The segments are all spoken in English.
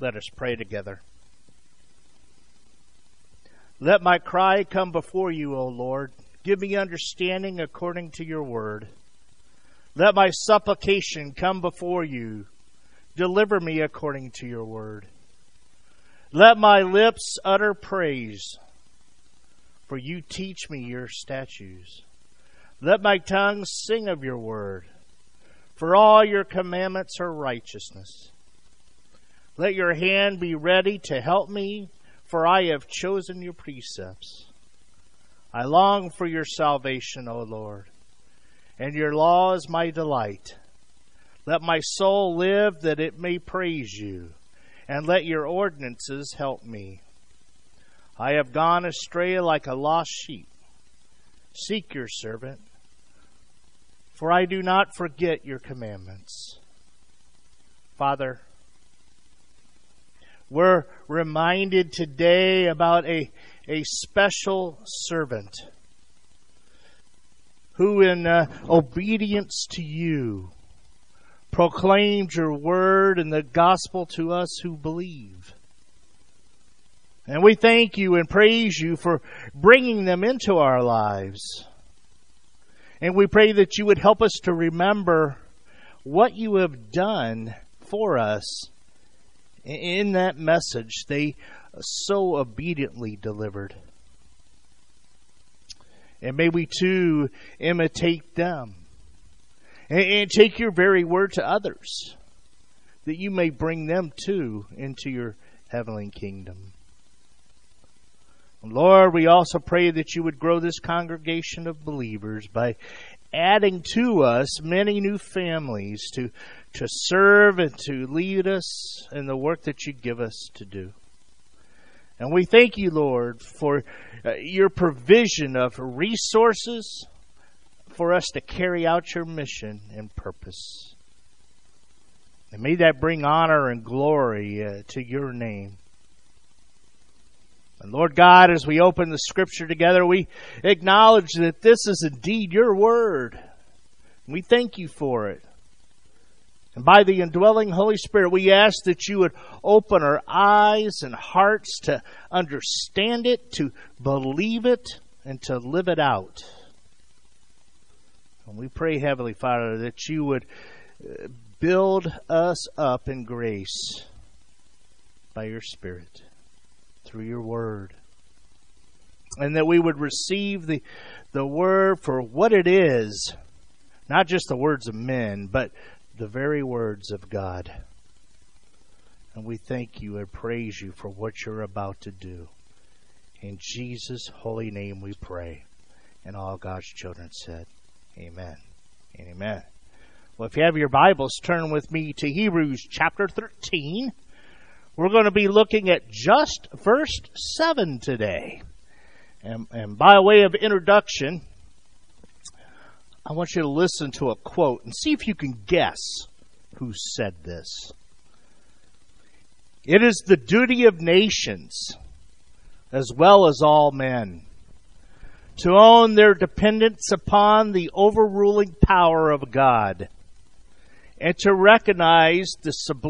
Let us pray together. Let my cry come before you, O Lord. Give me understanding according to your word. Let my supplication come before you. Deliver me according to your word. Let my lips utter praise, for you teach me your statutes. Let my tongue sing of your word, for all your commandments are righteousness. Let your hand be ready to help me, for I have chosen your precepts. I long for your salvation, O Lord, and your law is my delight. Let my soul live that it may praise you, and let your ordinances help me. I have gone astray like a lost sheep. Seek your servant, for I do not forget your commandments. Father, we're reminded today about a special servant who in obedience to you proclaimed your word and the gospel to us who believe. And we thank you and praise you for bringing them into our lives. And we pray that you would help us to remember what you have done for us in that message they so obediently delivered. And may we too imitate them and take your very word to others, that you may bring them too into your heavenly kingdom. Lord, we also pray that you would grow this congregation of believers by adding to us many new families to serve and to lead us in the work that you give us to do. And we thank you, Lord, for your provision of resources for us to carry out your mission and purpose. And may that bring honor and glory to your name. And Lord God, as we open the scripture together, we acknowledge that this is indeed your word. We thank you for it. And by the indwelling Holy Spirit, we ask that you would open our eyes and hearts to understand it, to believe it, and to live it out. And we pray, Heavenly Father, that you would build us up in grace by your Spirit, through your word. And that we would receive the word for what it is, not just the words of men, but the very words of God. And we thank you and praise you for what you're about to do. In Jesus' holy name we pray. And all God's children said, amen and amen. Well, if you have your Bibles, turn with me to Hebrews chapter 13. We're going to be looking at just verse 7 today. And by way of introduction, I want you to listen to a quote and see if you can guess who said this. It is the duty of nations, as well as all men, to own their dependence upon the overruling power of God, and to recognize the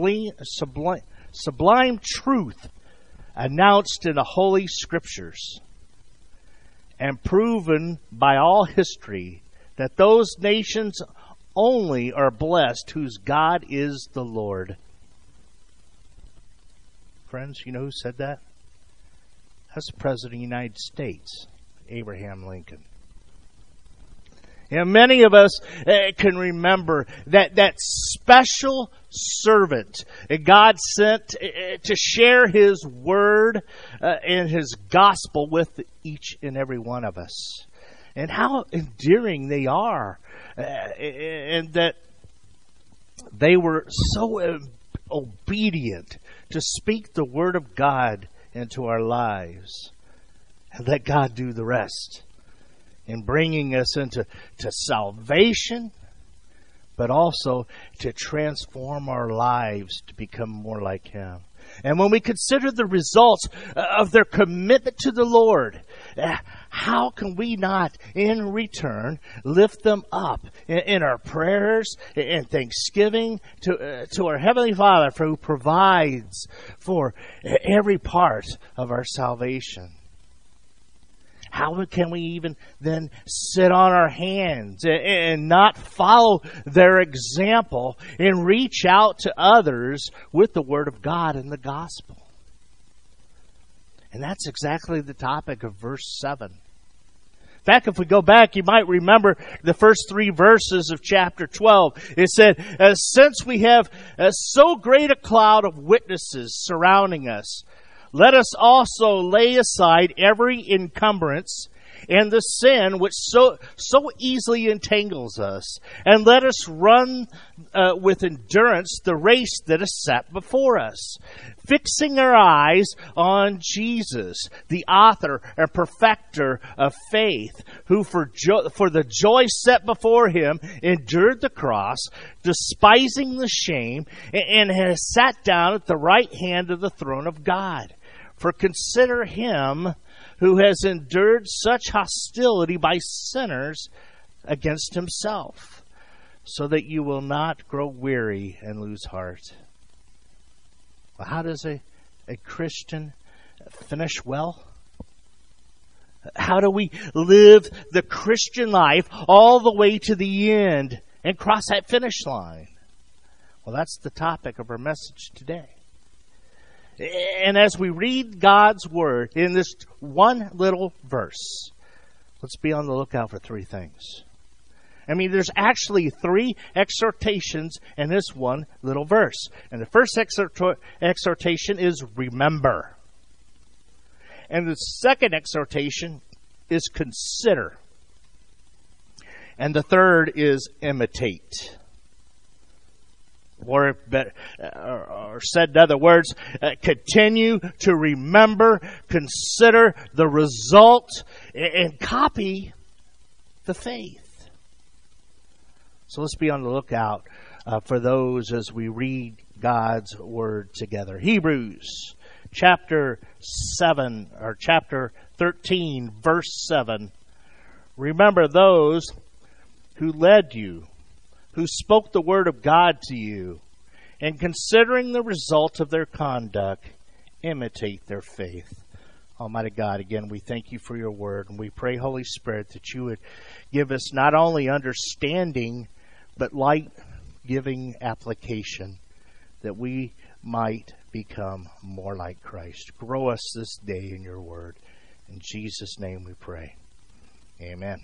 sublime truth announced in the Holy Scriptures, and proven by all history that those nations only are blessed whose God is the Lord. Friends, you know who said that? That's the President of the United States, Abraham Lincoln. And many of us can remember that special servant God sent to share his word and his gospel with each and every one of us. And how endearing they are. And that they were so obedient to speak the word of God into our lives. And let God do the rest in bringing us into salvation, but also to transform our lives to become more like him. And when we consider the results of their commitment to the Lord, how can we not, in return, lift them up in our prayers and thanksgiving to our Heavenly Father, for who provides for every part of our salvation? How can we even then sit on our hands and not follow their example and reach out to others with the Word of God and the gospel? And that's exactly the topic of verse 7. In fact, if we go back, you might remember the first 3 verses of chapter 12. It said, since we have so great a cloud of witnesses surrounding us, let us also lay aside every encumbrance and the sin which so easily entangles us, and let us run with endurance the race that is set before us, fixing our eyes on Jesus, the author and perfecter of faith, who for the joy set before him endured the cross, despising the shame, and has sat down at the right hand of the throne of God. For consider him who has endured such hostility by sinners against himself, so that you will not grow weary and lose heart. Well, how does a Christian finish well? How do we live the Christian life all the way to the end and cross that finish line? Well, that's the topic of our message today. And as we read God's Word in this one little verse, let's be on the lookout for 3 things. I mean, there's actually 3 exhortations in this one little verse. And the first exhortation is remember. And the second exhortation is consider. And the third is imitate. Or said in other words, continue to remember, consider the result, and copy the faith. So let's be on the lookout for those as we read God's Word together. Hebrews chapter 7, or chapter 13, verse 7. Remember those who led you, who spoke the word of God to you, and considering the result of their conduct, imitate their faith. Almighty God, again, we thank you for your word, and we pray, Holy Spirit, that you would give us not only understanding, but light-giving application, that we might become more like Christ. Grow us this day in your word. In Jesus' name we pray. Amen.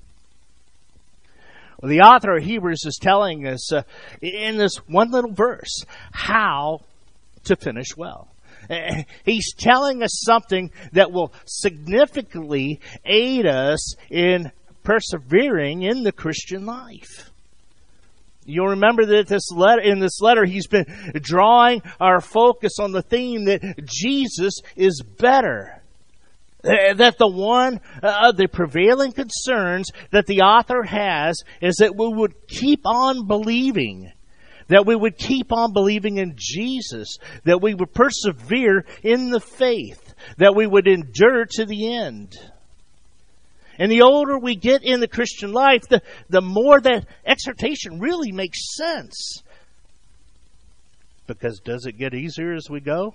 Well, the author of Hebrews is telling us in this one little verse how to finish well. He's telling us something that will significantly aid us in persevering in the Christian life. You'll remember that in this letter, he's been drawing our focus on the theme that Jesus is better. That the prevailing concerns that the author has is that we would keep on believing. That we would keep on believing in Jesus. That we would persevere in the faith. That we would endure to the end. And the older we get in the Christian life, the more that exhortation really makes sense. Because does it get easier as we go?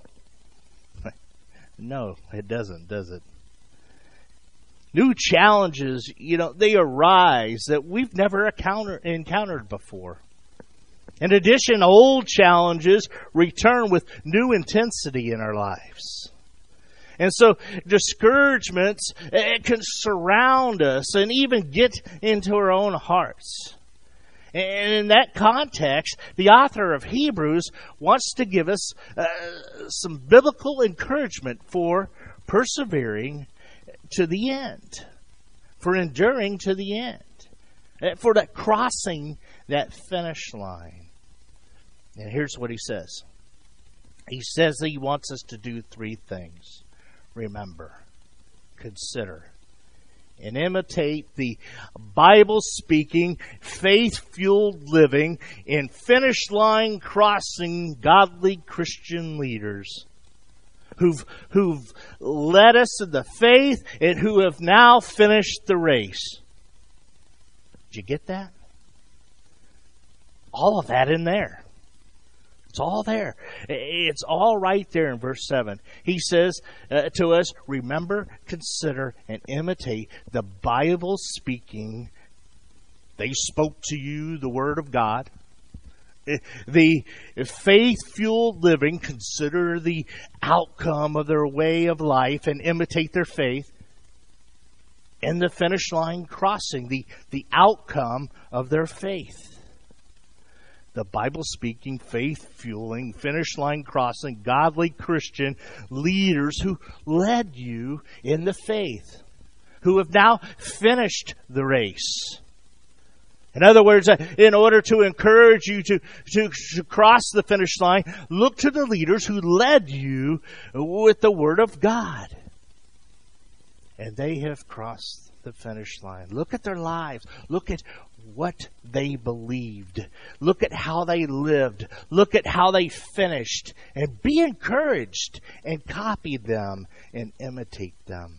No, it doesn't, does it? New challenges, they arise that we've never encountered before. In addition, old challenges return with new intensity in our lives. And so discouragements can surround us and even get into our own hearts. And in that context, the author of Hebrews wants to give us some biblical encouragement for persevering to the end, for enduring to the end, for that crossing that finish line. And here's what he says. He says that he wants us to do 3 things. Remember, consider, and imitate the Bible-speaking, faith-fueled living in finish line crossing godly Christian leaders who've led us in the faith, and who have now finished the race. Did you get that? All of that in there. It's all there. It's all right there in verse 7. He says to us, remember, consider, and imitate the Bible speaking. They spoke to you the Word of God. The faith-fueled living, consider the outcome of their way of life and imitate their faith. And the finish line crossing, the outcome of their faith. The Bible-speaking, faith-fueling, finish line crossing, godly Christian leaders who led you in the faith, who have now finished the race. In other words, in order to encourage you to cross the finish line, look to the leaders who led you with the Word of God. And they have crossed the finish line. Look at their lives. Look at what they believed. Look at how they lived. Look at how they finished. And be encouraged and copy them and imitate them.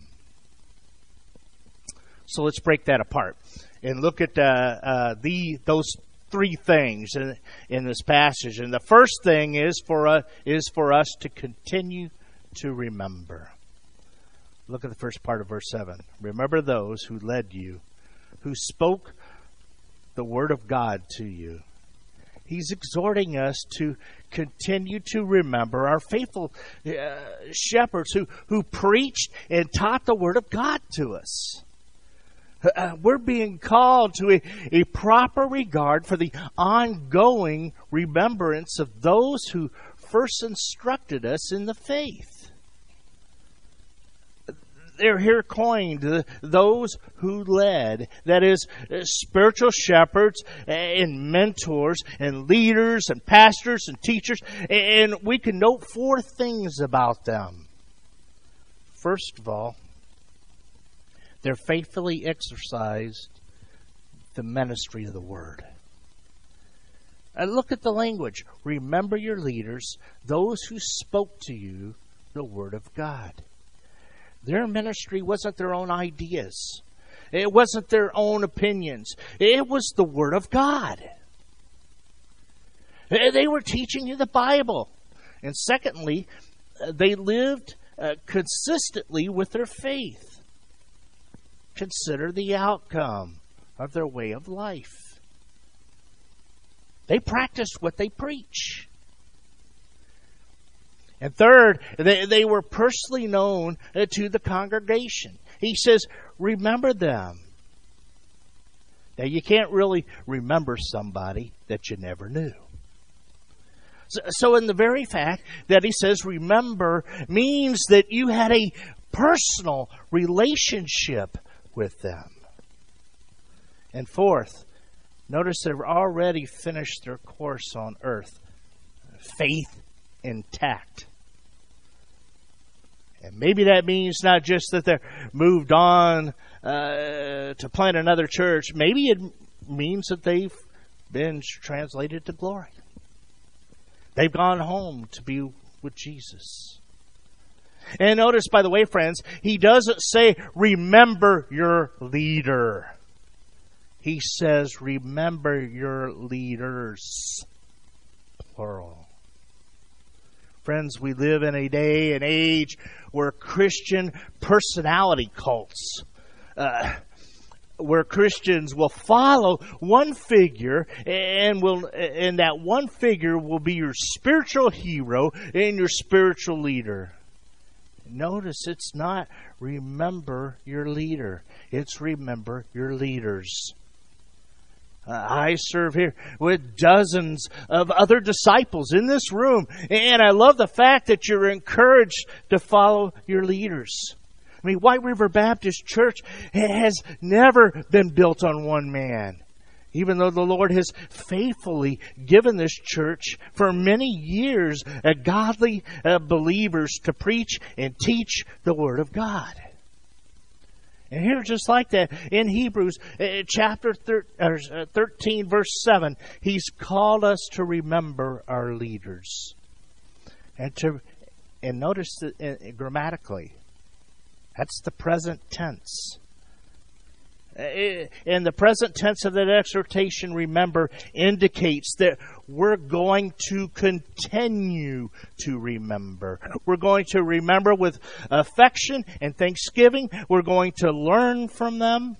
So let's break that apart and look at those three things in this passage. And the first thing is for us to continue to remember. Look at the first part of verse 7. Remember those who led you, who spoke the Word of God to you. He's exhorting us to continue to remember our faithful shepherds who preached and taught the Word of God to us. We're being called to a proper regard for the ongoing remembrance of those who first instructed us in the faith. They're here coined those who led. That is, spiritual shepherds and mentors and leaders and pastors and teachers. And we can note four things about them. First of all, they're faithfully exercised the ministry of the Word. And look at the language. Remember your leaders, those who spoke to you the Word of God. Their ministry wasn't their own ideas. It wasn't their own opinions. It was the Word of God. They were teaching you the Bible. And secondly, they lived consistently with their faith. Consider the outcome of their way of life. They practiced what they preach. And third, they were personally known to the congregation. He says, remember them. Now, you can't really remember somebody that you never knew. So in the very fact that he says remember means that you had a personal relationship with them. And fourth, notice they've already finished their course on earth. Faith intact. And maybe that means not just that they're moved on to plant another church. Maybe it means that they've been translated to glory. They've gone home to be with Jesus. And notice, by the way, friends, he doesn't say, remember your leader. He says, remember your leaders. Plural. Friends, we live in a day and age where Christian personality cults, where Christians will follow one figure and that one figure will be your spiritual hero and your spiritual leader. Notice it's not remember your leader. It's remember your leaders. I serve here with dozens of other disciples in this room. And I love the fact that you're encouraged to follow your leaders. I mean, White River Baptist Church has never been built on one man. Even though the Lord has faithfully given this church for many years godly believers to preach and teach the Word of God. And here, just like that, in Hebrews chapter 13, verse 7, He's called us to remember our leaders and And notice that grammatically, that's the present tense. And the present tense of that exhortation, remember, indicates that we're going to continue to remember. We're going to remember with affection and thanksgiving. We're going to learn from them.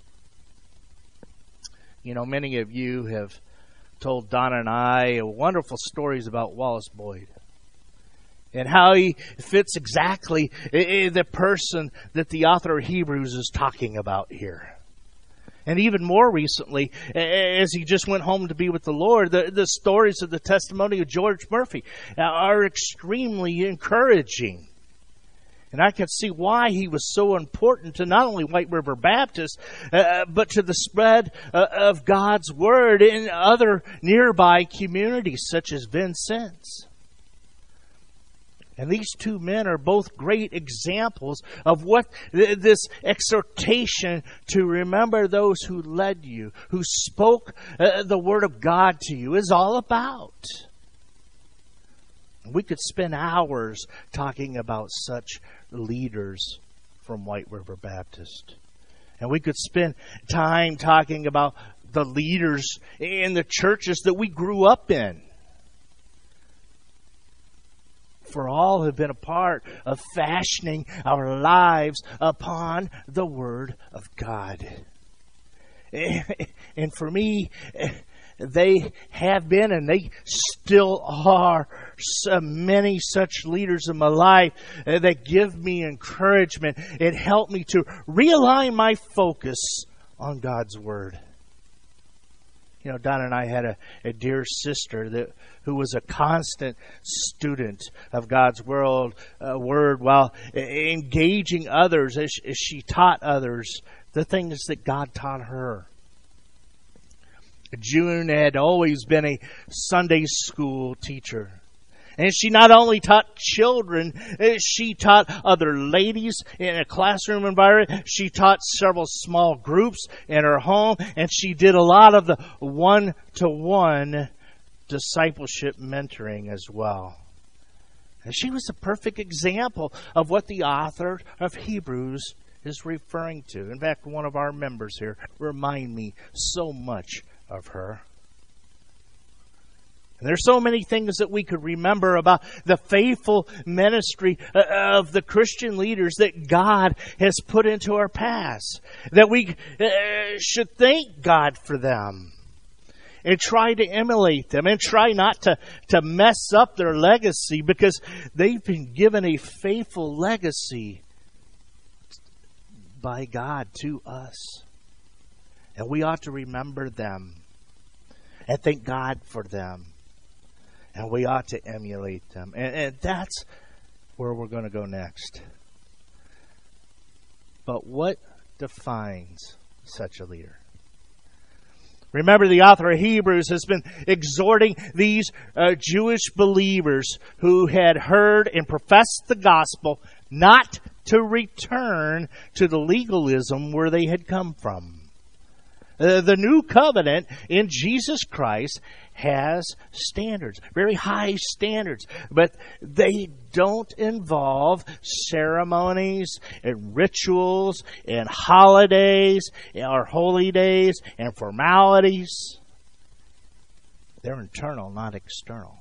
You know, many of you have told Donna and I wonderful stories about Wallace Boyd and how he fits exactly the person that the author of Hebrews is talking about here. And even more recently, as he just went home to be with the Lord, the stories of the testimony of George Murphy are extremely encouraging. And I can see why he was so important to not only White River Baptist, but to the spread of God's Word in other nearby communities, such as Vincennes. And these two men are both great examples of what this exhortation to remember those who led you, who spoke the Word of God to you, is all about. We could spend hours talking about such leaders from White River Baptist. And we could spend time talking about the leaders in the churches that we grew up in. For all have been a part of fashioning our lives upon the Word of God. And for me, they have been and they still are so many such leaders in my life that give me encouragement. It helped me to realign my focus on God's Word. You know, Donna and I had a dear sister who was a constant student of God's Word while engaging others as she taught others the things that God taught her. June had always been a Sunday school teacher. And she not only taught children, she taught other ladies in a classroom environment. She taught several small groups in her home. And she did a lot of the one-to-one discipleship mentoring as well. And she was a perfect example of what the author of Hebrews is referring to. In fact, one of our members here remind me so much of her. And there's so many things that we could remember about the faithful ministry of the Christian leaders that God has put into our past. That we should thank God for them. And try to emulate them. And try not to mess up their legacy. Because they've been given a faithful legacy by God to us. And we ought to remember them. And thank God for them. And we ought to emulate them. And that's where we're going to go next. But what defines such a leader? Remember, the author of Hebrews has been exhorting these Jewish believers who had heard and professed the gospel not to return to the legalism where they had come from. The new covenant in Jesus Christ has standards, very high standards, but they don't involve ceremonies and rituals and holidays or holy days and formalities. They're internal, not external.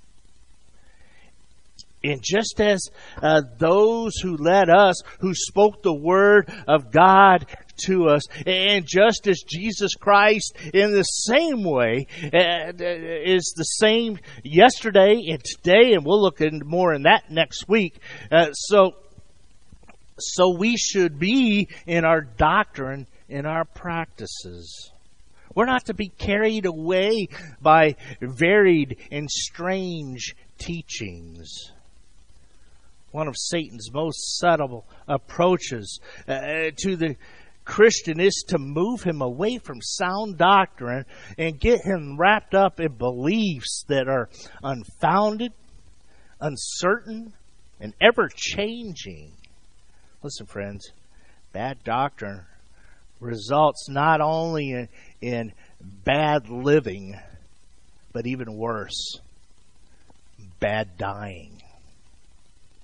And just as those who led us, who spoke the Word of God to us, and just as Jesus Christ in the same way is the same yesterday and today, and we'll look into more in that next week. So we should be in our doctrine, in our practices. We're not to be carried away by varied and strange teachings. One of Satan's most subtle approaches to the Christian is to move him away from sound doctrine and get him wrapped up in beliefs that are unfounded, uncertain, and ever-changing. Listen, friends, bad doctrine results not only in bad living, but even worse, bad dying.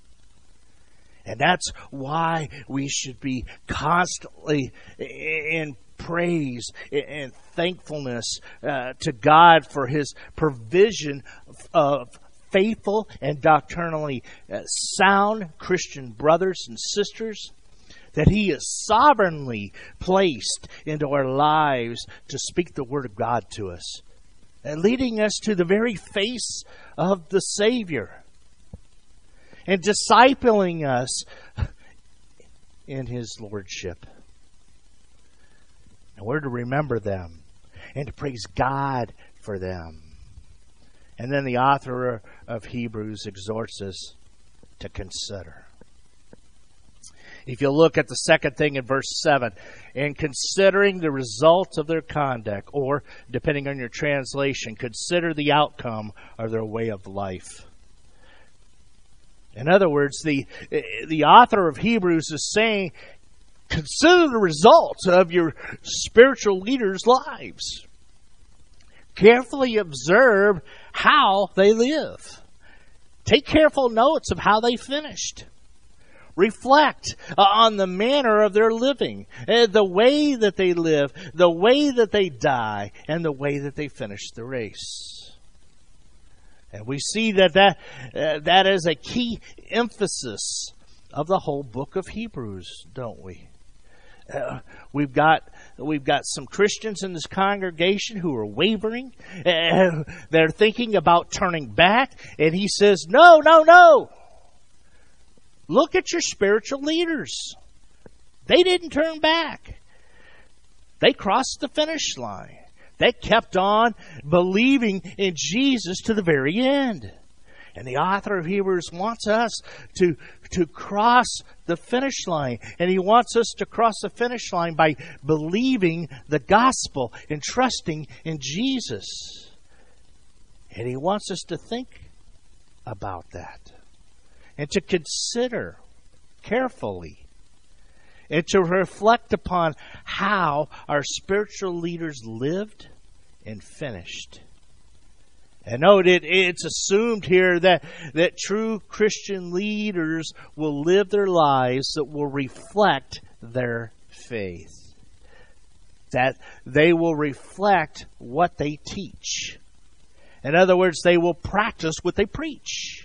And that's why we should be constantly in praise and thankfulness to God for His provision of faithful and doctrinally sound Christian brothers and sisters that He has sovereignly placed into our lives to speak the Word of God to us, and leading us to the very face of the Savior, and discipling us in His Lordship. And we're to remember them and to praise God for them. And then the author of Hebrews exhorts us to consider. If you look at the second thing in verse 7, and considering the results of their conduct, or, depending on your translation, consider the outcome of their way of life. In other words, the author of Hebrews is saying, consider the results of your spiritual leaders' lives. Carefully observe how they live. Take careful notes of how they finished. Reflect on the manner of their living, the way that they live, the way that they die, and the way that they finish the race. And we see that is a key emphasis of the whole book of Hebrews, don't we? We've got some Christians in this congregation who are wavering. They're thinking about turning back, and he says, No. Look at your spiritual leaders. They didn't turn back. They crossed the finish line. They kept on believing in Jesus to the very end. And the author of Hebrews wants us to cross the finish line. And he wants us to cross the finish line by believing the gospel and trusting in Jesus. And he wants us to think about that and to consider carefully and to reflect upon how our spiritual leaders lived and finished. And note, it's assumed here that true Christian leaders will live their lives that will reflect their faith. That they will reflect what they teach. In other words, they will practice what they preach.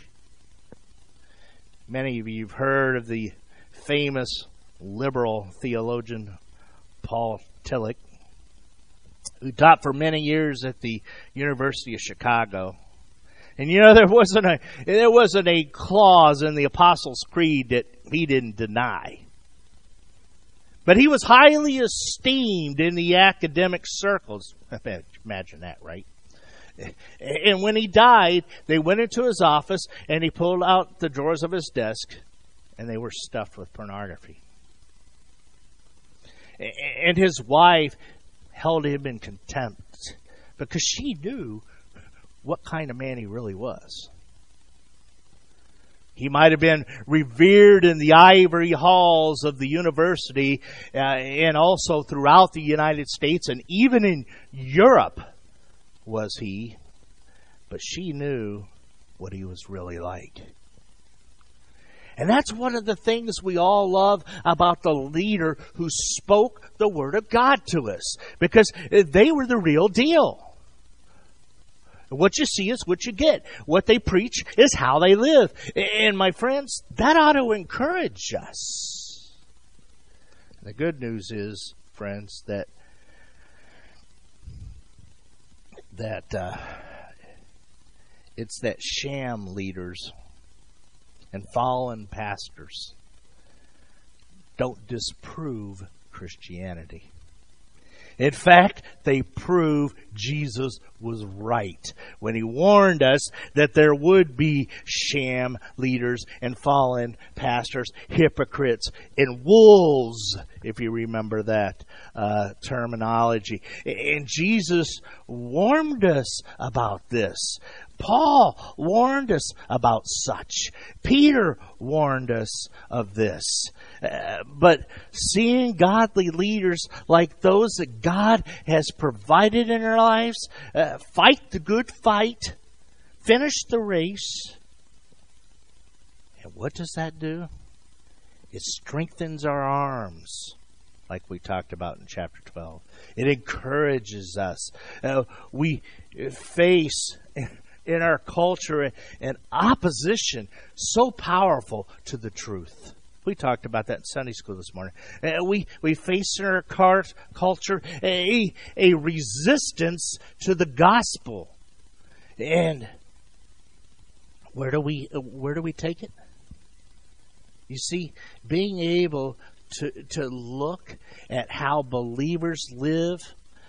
Many of you have heard of the famous liberal theologian Paul Tillich, who taught for many years at the University of Chicago. And there wasn't a clause in the Apostles' Creed that he didn't deny. But he was highly esteemed in the academic circles. Imagine that, right? And when he died, they went into his office and he pulled out the drawers of his desk and they were stuffed with pornography. And his wife held him in contempt because she knew what kind of man he really was. He might have been revered in the ivory halls of the university and also throughout the United States, and even in Europe was he, but she knew what he was really like. And that's one of the things we all love about the leader who spoke the Word of God to us, because they were the real deal. What you see is what you get. What they preach is how they live. And my friends, that ought to encourage us. The good news is, friends, that it's that sham leaders and fallen pastors don't disprove Christianity. In fact, they prove Jesus was right when he warned us that there would be sham leaders and fallen pastors, hypocrites, and wolves, if you remember that terminology. And Jesus warned us about this. Paul warned us about such. Peter warned us of this. But seeing godly leaders like those that God has provided in our lives, fight the good fight, finish the race. And what does that do? It strengthens our arms, like we talked about in chapter 12. It encourages us. We face in our culture an opposition so powerful to the truth. We talked about that in Sunday school this morning. We face in our culture a resistance to the gospel. And where do we take it? You see, being able to look at how believers live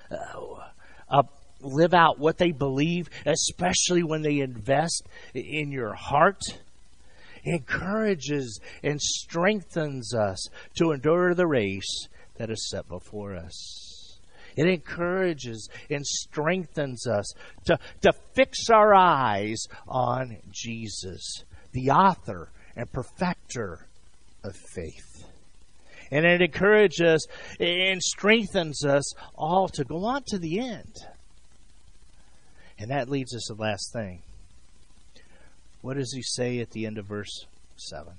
out what they believe, especially when they invest in your heart, encourages and strengthens us to endure the race that is set before us. It encourages and strengthens us to fix our eyes on Jesus, the author and perfecter of faith. And it encourages us and strengthens us all to go on to the end. And that leads us to the last thing. What does he say at the end of verse 7?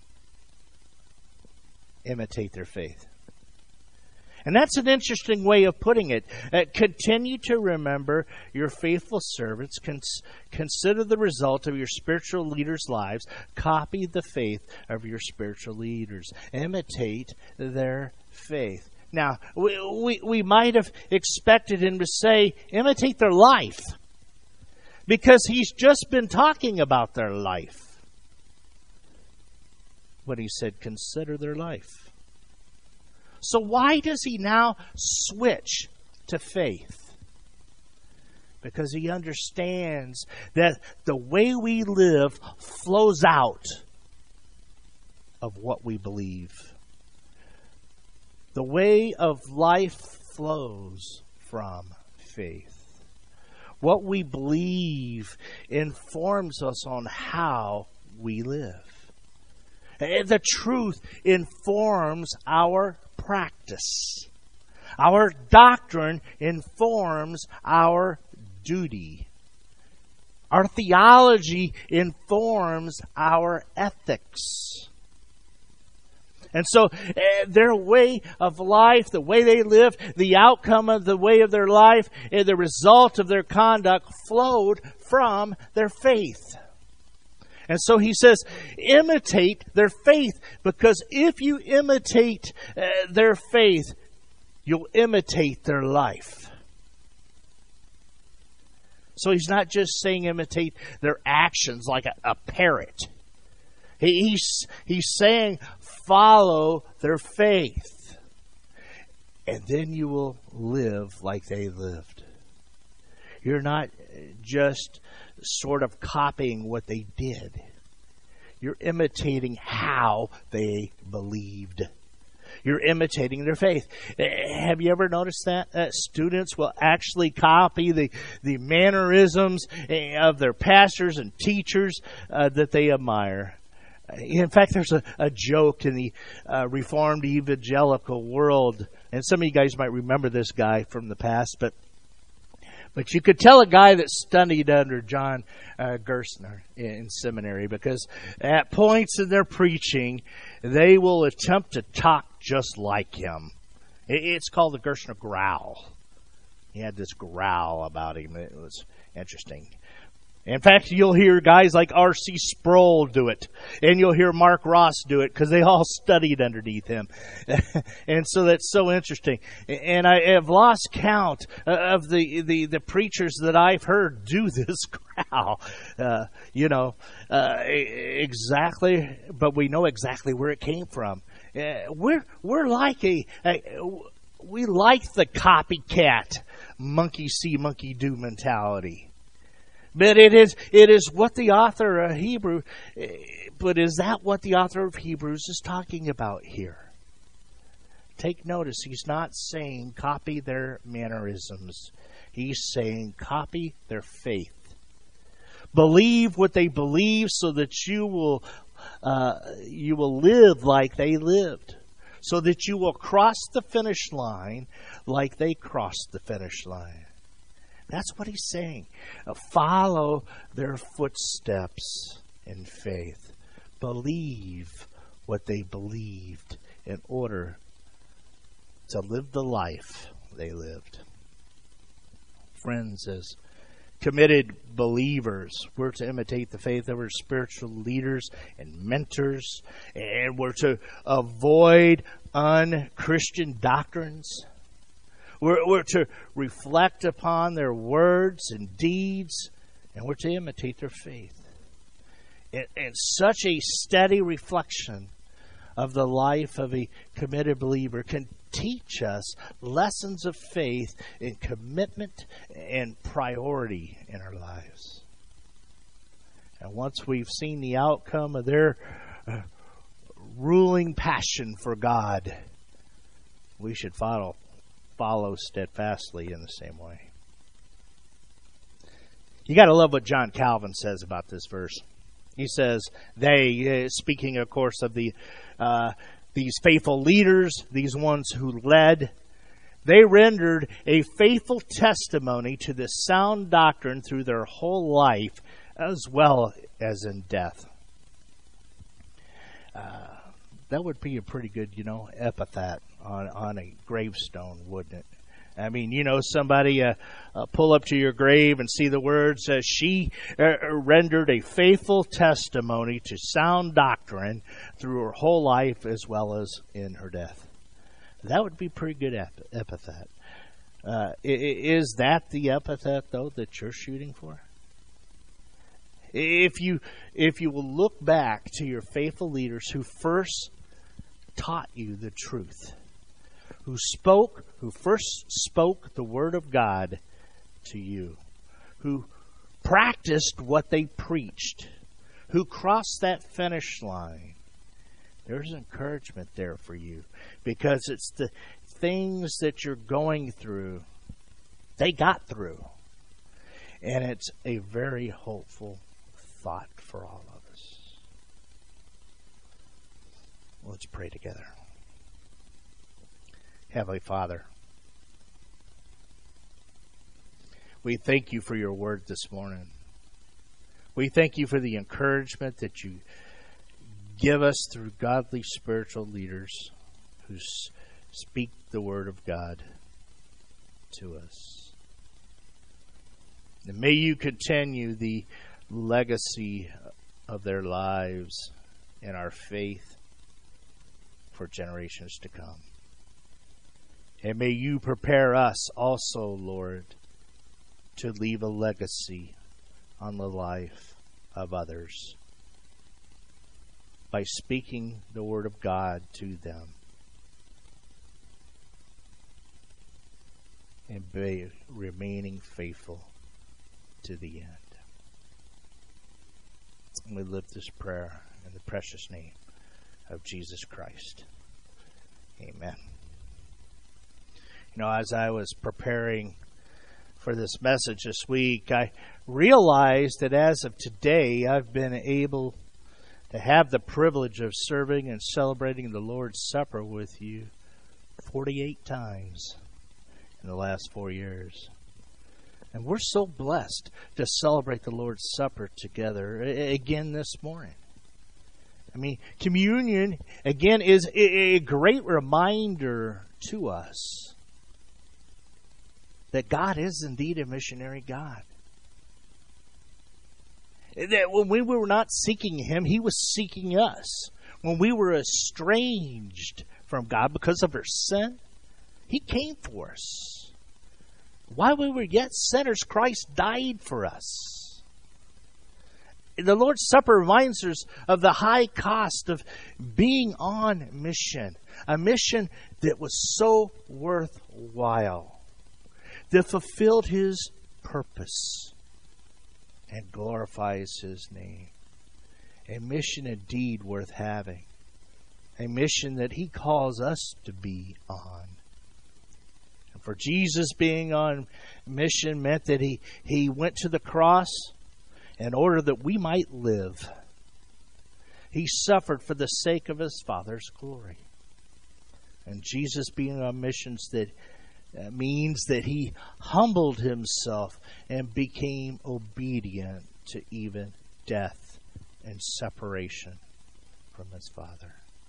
Imitate their faith. And that's an interesting way of putting it. Continue to remember your faithful servants. Consider the result of your spiritual leaders' lives. Copy the faith of your spiritual leaders. Imitate their faith. Now, we might have expected him to say, imitate their life. Because he's just been talking about their life. But he said, consider their life. So why does he now switch to faith? Because he understands that the way we live flows out of what we believe. The way of life flows from faith. What we believe informs us on how we live. The truth informs our practice. Our doctrine informs our duty. Our theology informs our ethics. And so their way of life, the way they live, the outcome of the way of their life, and the result of their conduct flowed from their faith. And so he says, imitate their faith, because if you imitate their faith, you'll imitate their life. So he's not just saying imitate their actions like a parrot. He's saying follow their faith. And then you will live like they lived. You're not just sort of copying what they did. You're imitating how they believed. You're imitating their faith. Have you ever noticed that? Students will actually copy the mannerisms of their pastors and teachers that they admire. In fact, there's a joke in the Reformed evangelical world, and some of you guys might remember this guy from the past, but you could tell a guy that studied under John Gerstner in seminary, because at points in their preaching, they will attempt to talk just like him. It's called the Gerstner growl. He had this growl about him. It was interesting. In fact, you'll hear guys like R.C. Sproul do it, and you'll hear Mark Ross do it, because they all studied underneath him. And so that's so interesting. And I have lost count of the preachers that I've heard do this growl. Exactly, but we know exactly where it came from. We're like we like the copycat monkey see, monkey do mentality. But it is what the author of Hebrews, but is that what the author of Hebrews is talking about here? Take notice, he's not saying copy their mannerisms. He's saying copy their faith. Believe what they believe so that you will live like they lived. So that you will cross the finish line like they crossed the finish line. That's what he's saying. Follow their footsteps in faith. Believe what they believed in order to live the life they lived. Friends, as committed believers, we're to imitate the faith of our spiritual leaders and mentors, and we're to avoid unchristian doctrines. We're to reflect upon their words and deeds, and we're to imitate their faith. And such a steady reflection of the life of a committed believer can teach us lessons of faith in commitment and priority in our lives. And once we've seen the outcome of their ruling passion for God, we should follow steadfastly in the same way. You got to love what John Calvin says about this verse. He says, they, speaking of course of these faithful leaders, these ones who led, they rendered a faithful testimony to the sound doctrine through their whole life as well as in death. That would be a pretty good, epithet on a gravestone, wouldn't it? I mean, somebody pull up to your grave and see the words, she rendered a faithful testimony to sound doctrine through her whole life as well as in her death. That would be a pretty good epithet. Is that the epithet, though, that you're shooting for? If you will look back to your faithful leaders who first taught you the truth, who first spoke the word of God to you, who practiced what they preached, who crossed that finish line, there's encouragement there for you, because it's the things that you're going through, they got through. And it's a very hopeful thought for all of us. Let's pray together. Heavenly Father, we thank you for your word this morning. We thank you for the encouragement that you give us through godly spiritual leaders who speak the word of God to us. And may you continue the legacy of their lives and our faith for generations to come. And may you prepare us also, Lord, to leave a legacy on the life of others by speaking the word of God to them and by remaining faithful to the end. And we lift this prayer in the precious name of Jesus Christ. Amen. As I was preparing for this message this week, I realized that as of today, I've been able to have the privilege of serving and celebrating the Lord's Supper with you 48 times in the last 4 years. And we're so blessed to celebrate the Lord's Supper together again this morning. I mean, communion, again, is a great reminder to us that God is indeed a missionary God. That when we were not seeking Him, He was seeking us. When we were estranged from God because of our sin, He came for us. While we were yet sinners, Christ died for us. The Lord's Supper reminds us of the high cost of being on mission. A mission that was so worthwhile, that fulfilled His purpose and glorifies His name. A mission indeed worth having. A mission that He calls us to be on. And for Jesus being on mission meant that He went to the cross in order that we might live. He suffered for the sake of His Father's glory. And Jesus being on missions that means that He humbled Himself and became obedient to even death and separation from His Father.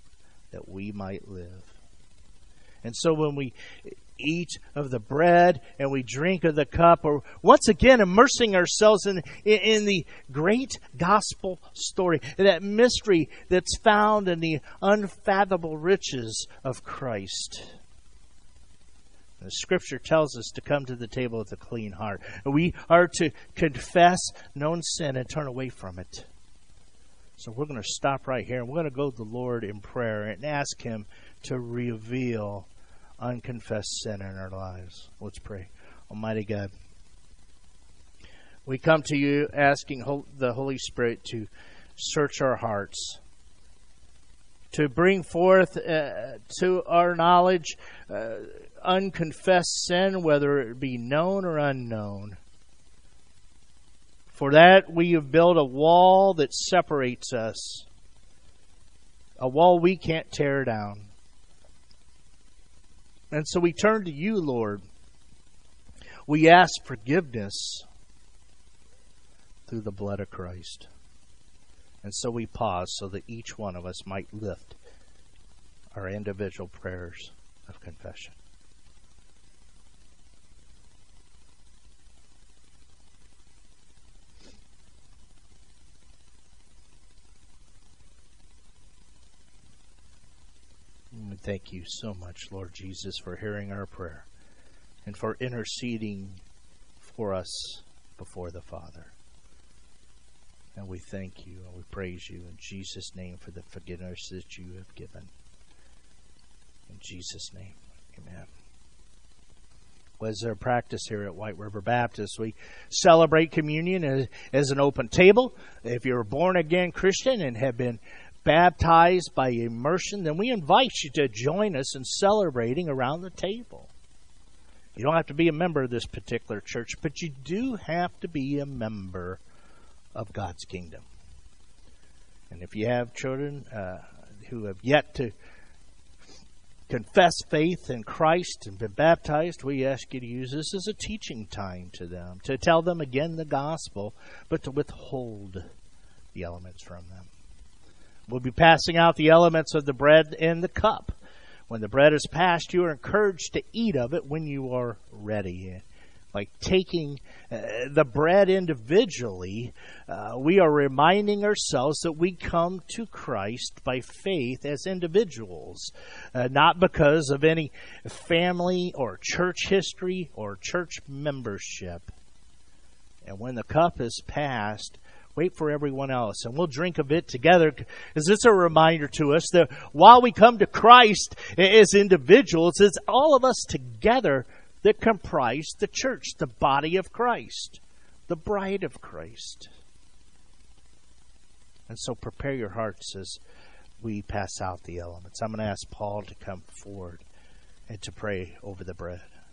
that we might live. And so when we eat of the bread and we drink of the cup, or once again immersing ourselves in the great gospel story, that mystery that's found in the unfathomable riches of Christ. The Scripture tells us to come to the table with a clean heart. We are to confess known sin and turn away from it. So we're going to stop right here, and we're going to go to the Lord in prayer and ask Him to reveal unconfessed sin in our lives. Let's pray. Almighty God, we come to you asking the Holy Spirit to search our hearts, to bring forth to our knowledge unconfessed sin, whether it be known or unknown. For that we have built a wall that separates us, a wall we can't tear down. And so we turn to you, Lord. We ask forgiveness through the blood of Christ. And so we pause so that each one of us might lift our individual prayers of confession. Thank you so much, Lord Jesus, for hearing our prayer and for interceding for us before the Father. And we thank you and we praise you in Jesus' name for the forgiveness that you have given. In Jesus' name, amen. Well, as our practice here at White River Baptist, we celebrate communion as an open table. If you're a born-again Christian and have been baptized by immersion, then we invite you to join us in celebrating around the table. You don't have to be a member of this particular church, but you do have to be a member of God's kingdom. And if you have children who have yet to confess faith in Christ and been baptized, we ask you to use this as a teaching time to them, to tell them again the gospel, but to withhold the elements from them. We'll be passing out the elements of the bread and the cup. When the bread is passed, you are encouraged to eat of it when you are ready. By taking the bread individually, we are reminding ourselves that we come to Christ by faith as individuals, not because of any family or church history or church membership. And when the cup is passed, wait for everyone else, and we'll drink of it together, because it's a reminder to us that while we come to Christ as individuals, it's all of us together that comprise the church, the body of Christ, the bride of Christ. And so prepare your hearts as we pass out the elements. I'm going to ask Paul to come forward and to pray over the bread.